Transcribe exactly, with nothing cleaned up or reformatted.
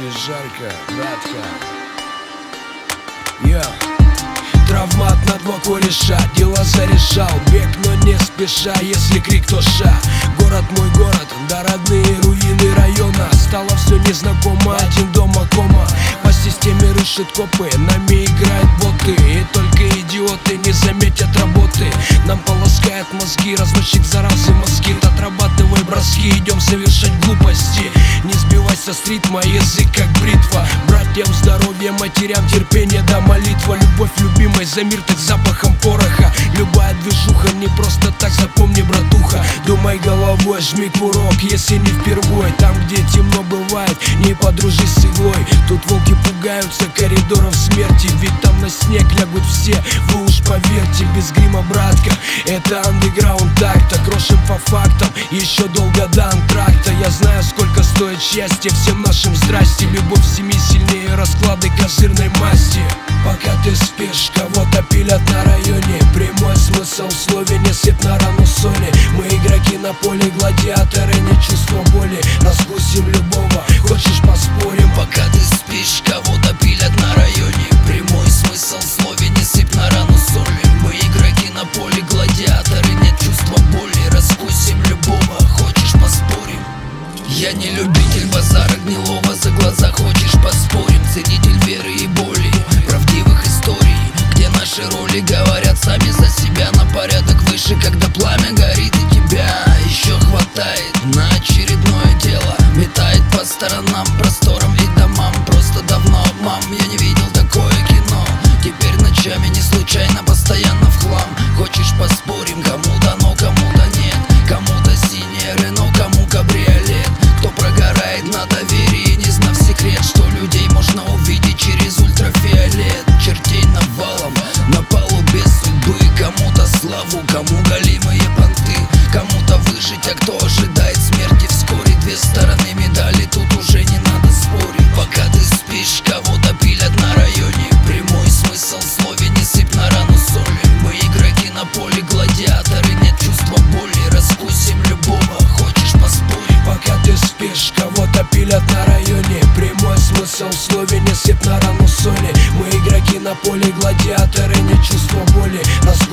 тебе жарко, братка. Я травмат на два кореша, дела зарешал. Бег, но не спеша, если крик, то ша. Город мой город, да родные руины района. Стало все незнакомо, один дома кома. По системе рышит копы, нами играют боты. И только идиоты не заметят работы. Нам полоскает мозги, разводчик заразы москит. Отрабатывай броски, идем совершать глупости. Не сбивайся с ритма, язык как бритва. Братьям здоровья, матерям терпение да молитва. Любовь любимой за мир так запахом пороха. Любая движуха не просто так, запомни, братуха. Думай головой, жми курок, если не впервой. Там, где темно бывает, не подружись с иглой. Тут волки пугаются коридоров смерти. Ведь там на снег лягут все, вы уж поверьте. Без грима, братка, это андеграунд так-то. Крошим по фактам, еще долго до антракта. Я знаю, сколько стоит счастье, всем нашим здрасте. Любовь в семье сильнее расклады козырной масти. Пока ты спишь, кого-то пилят на районе. Прямой смысл в слове, не сыпь на рану соли. Мы игроки на поле, гладиаторы, не чувство боли. Раскусим любого, хочешь поспорим? Пока ты спишь, кого-то пилят на районе. Прямой смысл в слове, не сыпь на рану соли. Мы игроки на поле, гладиаторы, нет чувства боли. Раскусим любого, хочешь поспорим? Я не любитель базара гнилого, за глаза хочешь поспорим? Ценитель веры и боли, правдивых историй, где наши роли говорят сами за себя. На порядок выше, когда пламя горит и тебя еще хватает на очередное дело. Метает по сторонам, просторам и домам. Просто давно обман, я не видел такое кино. Теперь ночами не случайно, постоянно в хлам. Хочешь поспорим? Кому дано, кому-то нет. Кому-то синее Рено, кому кабриолет. Кто прогорает на доверии, не знав секрет, что людей можно увидеть через ультрафиолет. Чертей навалом, на палубе судьбы. Кому-то славу, кому голимые понты. Кому-то выжить, а кто ожидает смерти вскоре. Две стороны медали, тут уже не надо спорить. Пока ты спишь, кого-то пилят на районе. Прямой смысл в слове, не сыпь на рану соли. Мы игроки на поле, гладиаторы, нет чувства боли. Раскусим любого, хочешь поспорим? Пока ты спишь, кого-то пилят на районе. Прямой смысл в слове, не сыпь на рану соли. Мы игроки на поле, гладиаторы, нет чувства боли.